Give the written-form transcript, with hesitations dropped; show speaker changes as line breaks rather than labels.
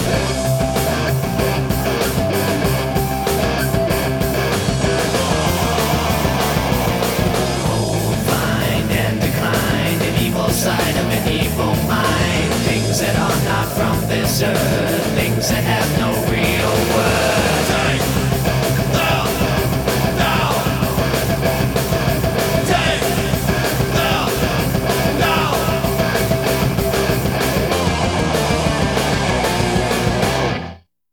Find and decline an evil side of an evil mind. Things that are not from this earth, things that have no